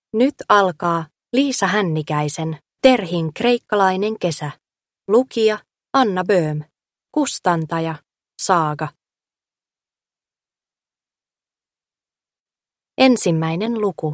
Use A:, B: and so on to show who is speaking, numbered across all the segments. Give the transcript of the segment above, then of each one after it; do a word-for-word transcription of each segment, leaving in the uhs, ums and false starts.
A: Nyt alkaa Liisa Hännikäisen Terhin kreikkalainen kesä. Lukija Anna Böhm. Kustantaja Saaga. Ensimmäinen luku.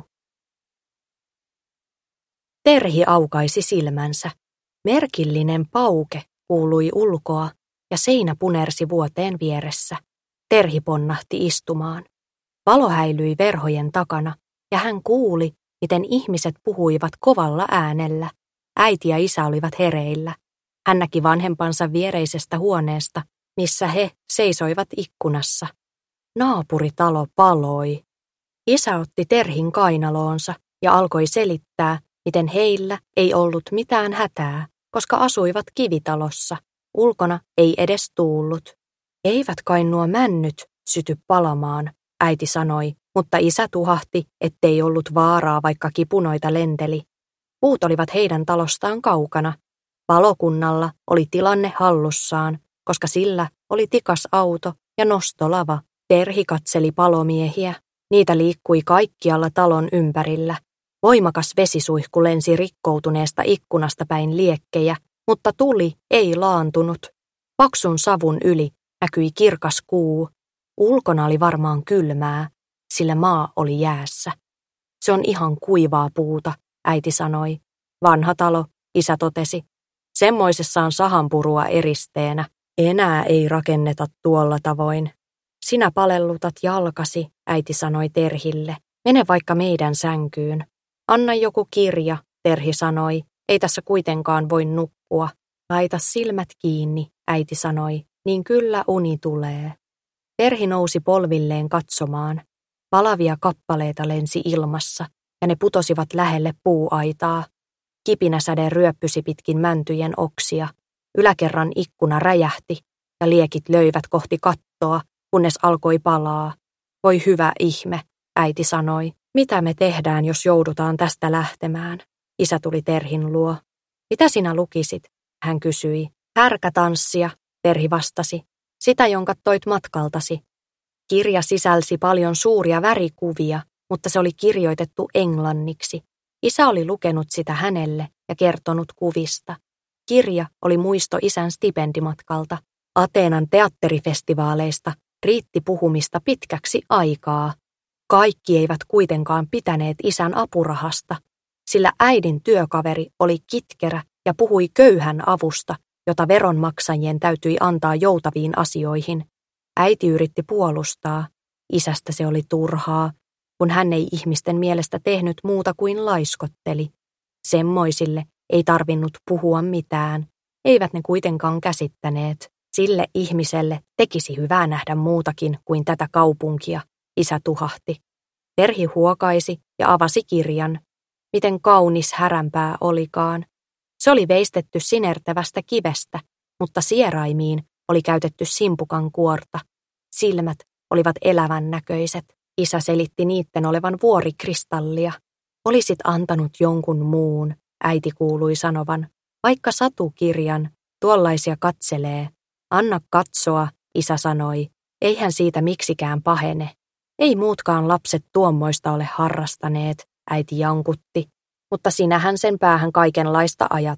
A: Terhi aukaisi silmänsä. Merkillinen pauke kuului ulkoa ja seinä punersi vuoteen vieressä. Terhi ponnahti istumaan. Valo häilyi verhojen takana ja hän kuuli, miten ihmiset puhuivat kovalla äänellä. Äiti ja isä olivat hereillä. Hän näki vanhempansa viereisestä huoneesta, missä he seisoivat ikkunassa. Naapuritalo paloi. Isä otti Terhin kainaloonsa ja alkoi selittää, miten heillä ei ollut mitään hätää, koska asuivat kivitalossa. Ulkona ei edes tuullut. Eivät kai nuo männyt syty palamaan, äiti sanoi, mutta isä tuhahti, ettei ollut vaaraa, vaikka kipunoita lenteli. Puut olivat heidän talostaan kaukana. Palokunnalla oli tilanne hallussaan, koska sillä oli tikas auto ja nostolava. Terhi katseli palomiehiä. Niitä liikkui kaikkialla talon ympärillä. Voimakas vesisuihku lensi rikkoutuneesta ikkunasta päin liekkejä, mutta tuli ei laantunut. Paksun savun yli näkyi kirkas kuu. Ulkona oli varmaan kylmää, sillä maa oli jäässä. Se on ihan kuivaa puuta, äiti sanoi. Vanha talo, isä totesi. Semmoisessa on sahanpurua eristeenä. Enää ei rakenneta tuolla tavoin. Sinä palellutat jalkasi, äiti sanoi Terhille. Mene vaikka meidän sänkyyn. Anna joku kirja, Terhi sanoi. Ei tässä kuitenkaan voi nukkua. Laita silmät kiinni, äiti sanoi. Niin kyllä uni tulee. Terhi nousi polvilleen katsomaan. Palavia kappaleita lensi ilmassa ja ne putosivat lähelle puuaitaa. Kipinäsäde ryöppysi pitkin mäntyjen oksia. Yläkerran ikkuna räjähti ja liekit löivät kohti kattoa, kunnes alkoi palaa. Voi hyvä ihme, äiti sanoi. Mitä me tehdään, jos joudutaan tästä lähtemään? Isä tuli Terhin luo. Mitä sinä lukisit? Hän kysyi. Härkätanssia, Terhi vastasi. Sitä, jonka toit matkaltasi. Kirja sisälsi paljon suuria värikuvia, mutta se oli kirjoitettu englanniksi. Isä oli lukenut sitä hänelle ja kertonut kuvista. Kirja oli muisto isän stipendimatkalta. Ateenan teatterifestivaaleista riitti puhumista pitkäksi aikaa. Kaikki eivät kuitenkaan pitäneet isän apurahasta, sillä äidin työkaveri oli kitkerä ja puhui köyhän avusta, jota veronmaksajien täytyi antaa joutaviin asioihin. Äiti yritti puolustaa. Isästä se oli turhaa, kun hän ei ihmisten mielestä tehnyt muuta kuin laiskotteli. Semmoisille ei tarvinnut puhua mitään. Eivät ne kuitenkaan käsittäneet. Sille ihmiselle tekisi hyvää nähdä muutakin kuin tätä kaupunkia, isä tuhahti. Terhi huokaisi ja avasi kirjan. Miten kaunis häränpää olikaan. Se oli veistetty sinertävästä kivestä, mutta sieraimiin oli käytetty simpukan kuorta. Silmät olivat elävän näköiset. Isä selitti niitten olevan vuorikristallia. Olisit antanut jonkun muun, äiti kuului sanovan. Vaikka satukirjan, tuollaisia katselee. Anna katsoa, isä sanoi. Eihän siitä miksikään pahene. Ei muutkaan lapset tuommoista ole harrastaneet, äiti jankutti. Mutta sinähän sen päähän kaikenlaista ajat.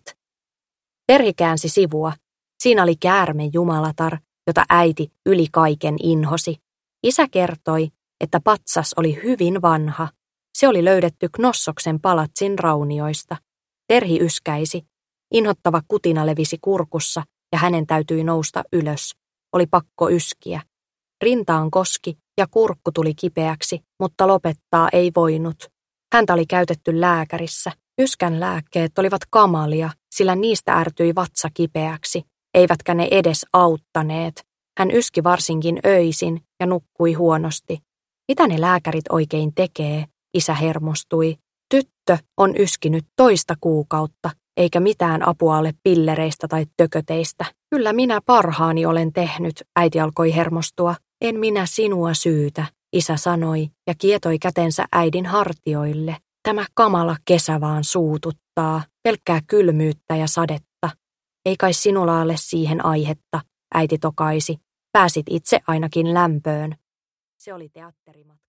A: Terhi käänsi sivua. Siinä oli käärme jumalatar, jota äiti yli kaiken inhosi. Isä kertoi, että patsas oli hyvin vanha. Se oli löydetty Knossoksen palatsin raunioista. Terhi yskäisi. Inhottava kutina levisi kurkussa ja hänen täytyi nousta ylös. Oli pakko yskiä. Rintaan koski ja kurkku tuli kipeäksi, mutta lopettaa ei voinut. Häntä oli käytetty lääkärissä. Yskän lääkkeet olivat kamalia, sillä niistä ärtyi vatsa kipeäksi, eivätkä ne edes auttaneet. Hän yski varsinkin öisin ja nukkui huonosti. Mitä ne lääkärit oikein tekee? Isä hermostui. Tyttö on yskinyt toista kuukautta, eikä mitään apua ole pillereistä tai tököteistä. Kyllä minä parhaani olen tehnyt, äiti alkoi hermostua. En minä sinua syytä, isä sanoi ja kietoi kätensä äidin hartioille. Tämä kamala kesä vaan suututtaa, pelkkää kylmyyttä ja sadetta. Ei kai sinulla ole siihen aihetta, äiti tokaisi. Pääsit itse ainakin lämpöön. Se oli teatterimatka.